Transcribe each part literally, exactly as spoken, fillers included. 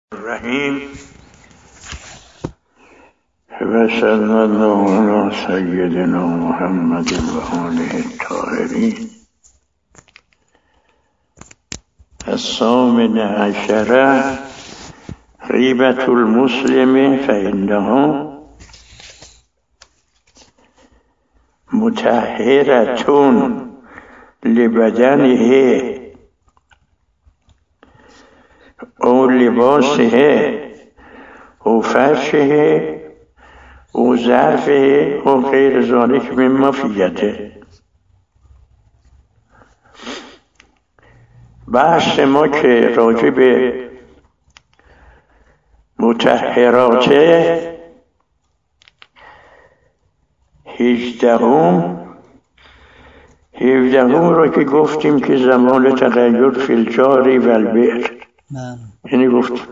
الرحیم و صلی الله علی سیدنا محمد و آله الطاهرین. الثامن عشر غیبة المسلم فإنه مطهرة لبدنه او لباسه او فرشه او ظرفه او غیر ذلك مما فی یده. بحث ما که راجع به مطهرات هجدهم هجدهم را که گفتیم که زمان تغییر فی الجاری و البئر، یعنی گفتیم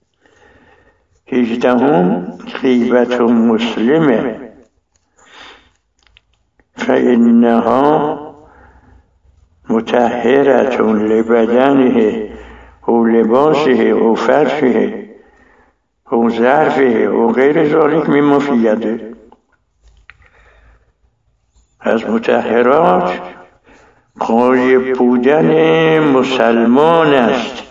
هجدهم غیبة مسلم فإنها مطهرة لبدنه و لباسه و فرشه و ظرفه و غیر ذلك مما فی یده. از مطهرات غایب بودن مسلمان است.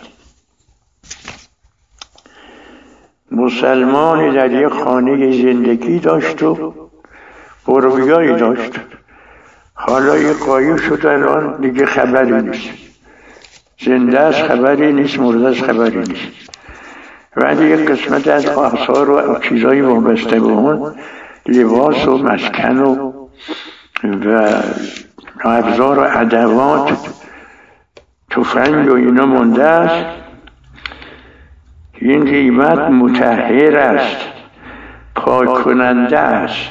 مسلمانی در یک خانه زندگی داشت و برویایی داشت، حالا یک غایب شد، الان دیگه خبری نیست، زنده از خبری نیست، مرده از خبری نیست. ولی یک قسمت از آثار و چیزایی وابسته به اون، لباس و مسکن و و ابزار و ادوات، تفنگ و اینا مونده است. این غیبت مطهر است، پاک کننده است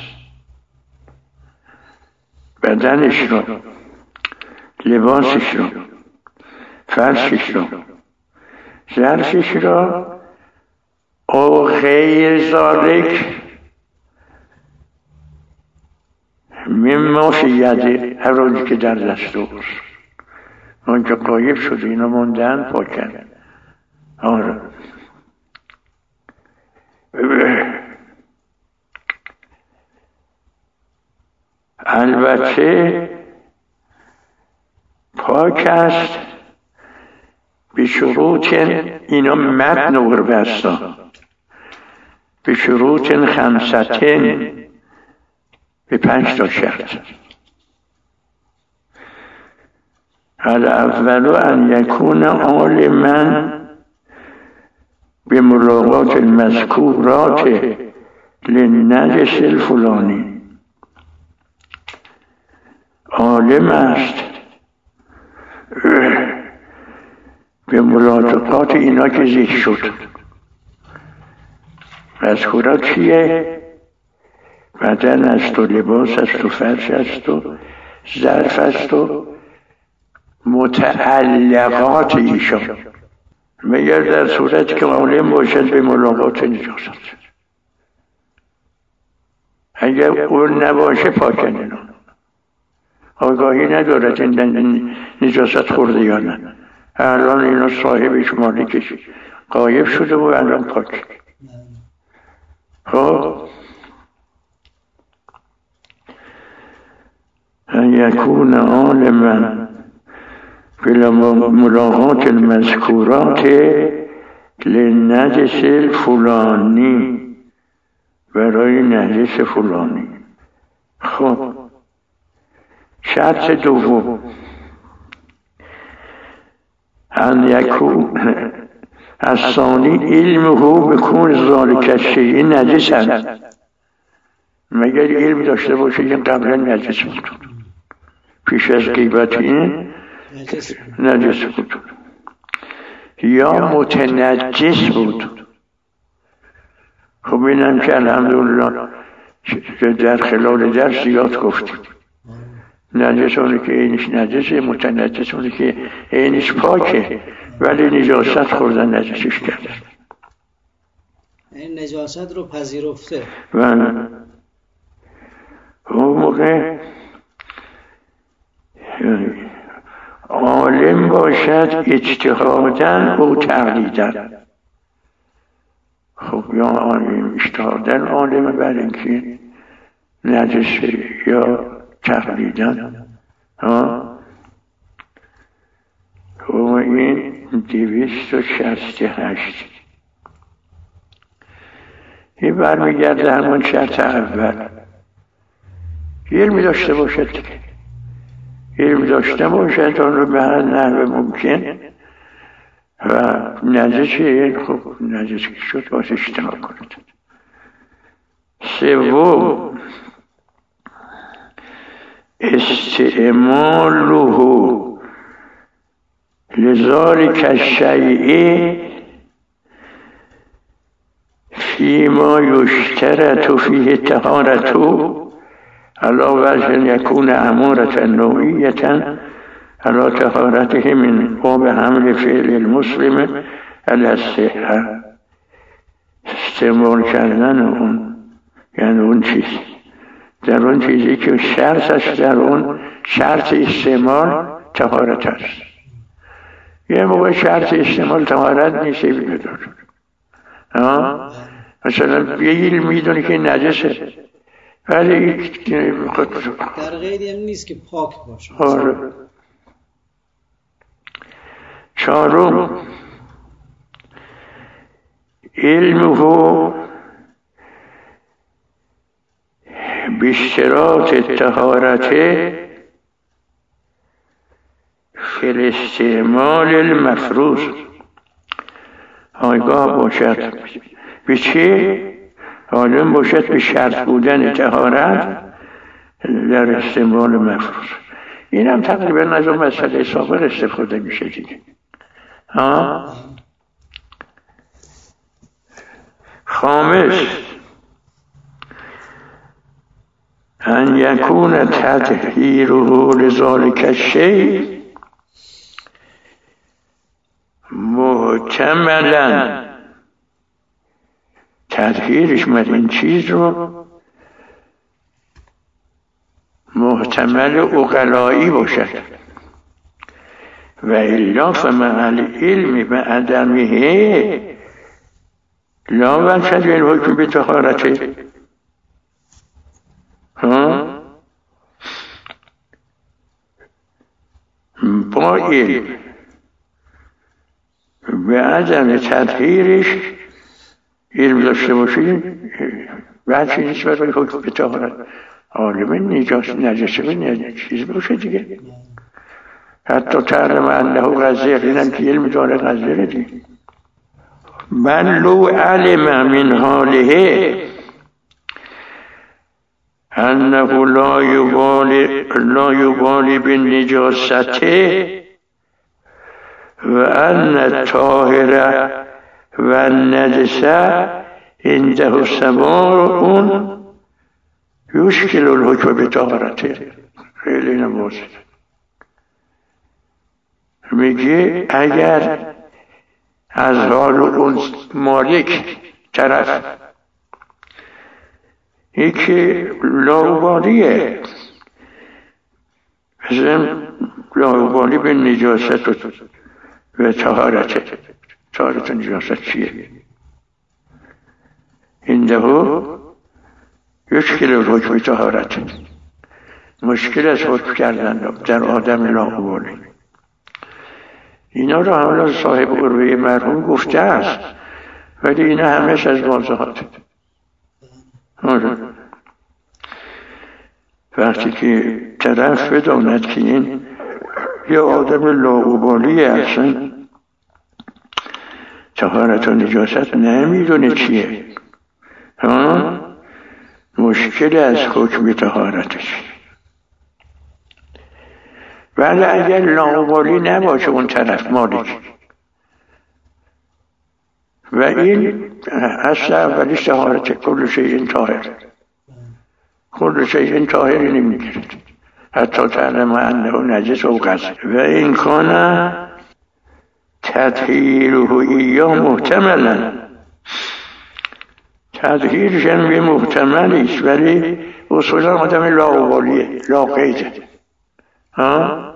بدنش رو، لباسش رو، فرشش رو، ظرفش رو، او غیر ذالک مما فی یده، هر روزی که در دست اوست. اون که غایب شده اینا موندن، پاکن. آره البته پاک است به شروط، اینا متن و بستا، به شروط خمستن، به پنج تا شرط. الاول ان یکون عالما به ملاقات المذکورات للنجس الفلانی، عالم است به ملاقات اینا که ذکر شد. مذکورات چیه؟ بدن است و لباس است و فرش است و ظرف است و متعلقات ایشان، مگر در صورت که عالم باشد به ملاقات نجاست. اگر اون نباشه پاکن، اینا آگاهی ندارد این نجاست خورده یا نه. الان اینا صاحبش مالکش غایب شده و الان پاک. خب ان یکون عالما ملاقات المذکورات للنجس الفلانی، برای نجس فلانی. خب شرط دوم ان یکون الثانی علمه بکون ذالک الشیء نجسا، مگر علم داشته باشه این قبلا نجس بود، پیش از غیبت این نجس بود، یا متنجس بود. خب اینم که الحمدلله در خلال درس زیاد گفتیم، نجس اونه که اینش نجسه، متنجس اونه که اینش پاکه ولی نجاست خوردن نجسش کرده، این نجاست رو پذیرفته. و اون موقع عالم باشد اجتهادا او تقلیدا، یا اشتهادن عالمه بر اینکه نجسه یا تقلیدن. و این دویست و شصت و هشت این برمیگرده همون شرط اول، علم داشته باشد دیگه، علم داشته باشد اون رو به هر نحو ممکن و نجس این خب نجس که شد باز اجتناب کند. سوم استعماله لذالک الشیء فیما یشترط فیه طهارته علی وجه یکون امارة نوعیة علی طهارته من باب حمل فعل المسلم علی الصحة. استعمال کردن اون یعنی اون چیز در اون چیزی که شرطش در اون شرط استعمال طهارت است. یه موقع شرط استعمال طهارت نیست بدون مثلا یه علم میدونه که نجسه ولی در غیری هم نیست که پاک باشه. آره. چهارم علمه باشتراط طهارت فی الاستعمال المفروض. آگاه باشد به چه؟ عالم باشد به شرط بودن طهارت در استعمال مفروض. این هم تقریبا از اون مسئله سابق استفاده میشه دیگه. ها؟ خامس ان یکون تطهیره لذالک الشیء محتملا، تطهیرش من این چیز رو محتمل عقلایی باشد و الا فمع العلم بعدمه لا وجه للحکم بطهارته. ها با علم به عدم تطهیرش علم داشته باشی بعد چیزی برای حکم به طهارت عالم نجاسه نجاسه چیز باشه دیگه. حتی تعلم انه غزیر، اینم که علم داره غزیر دیگه. من لو علم من حاله انه لا یبالی لا یبالی بالنجاسته و ان الطاهر و النجسه عنده سواء یشکل الحکم بطهارته. خیلی نمازه میگه اگر از حال اون مالک طرف یکی لاابالیه مثلا لاابالی به نجاست و طهارته. طهارت نجاست چیه؟ عنده یشکل الحکم طهارته، مشکل از حکم کردن در آدم لاابالی. اینا رو حالا صاحب قربه مرحوم گفته است ولی اینا همش از واضحاته. وقتی که طرف بداند که این یه آدم لاابالی اصلا طهارت و نجاست نمیدونه چیه، ها مشکل از حکم طهارتش. ولی اگر لاابالی نباشه اون طرف مالک و این اصل اولیش طهارت کل شیء طاهر، کل شیء طاهر نمیگیرد حتی تعلم انه نجس و غسل و این کان تطهیره ایاه محتملا. تطهیرش هم یه محتملی است ولی اصولا آدم لاابالیه، لاقیده. ها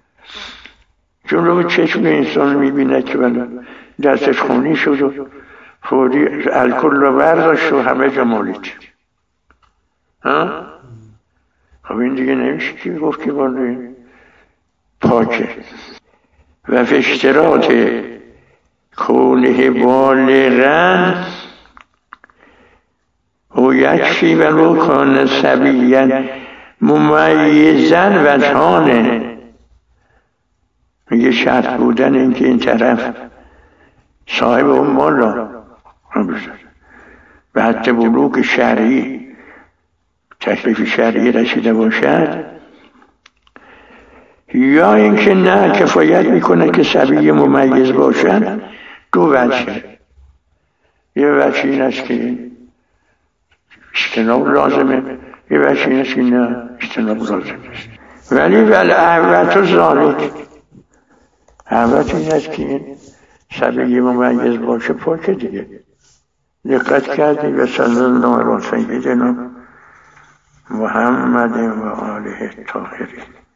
چون رو چشم انسان میبینه که دستش خونی شد و فوری الکل رو برداشت و همه جا مالید. ها؟ خب این دیگه نمیشه که گفت که بالا پاکه. و فی اشتراط کونه بالغن او یکفی و لو کان صبیًا ممیزن وجهانه. میگه شرط بودن این که این طرف صاحب اون مال را به حد بلوغ شرعی تکلیف شرعی رسیده باشد، یا اینکه نه کفایت میکنه که صبی ممیز باشد. دو وجه. یه وجه این است که اجتناب لازمه، یه وجه این است که نه اجتناب لازم است. ولی ولی احوت و ذالک، احوت این است که این صبی ممیز باشه پاکه دیگه. دقت کردی؟ و صلی الله علی سیدنا محمد و آله الطاهرین.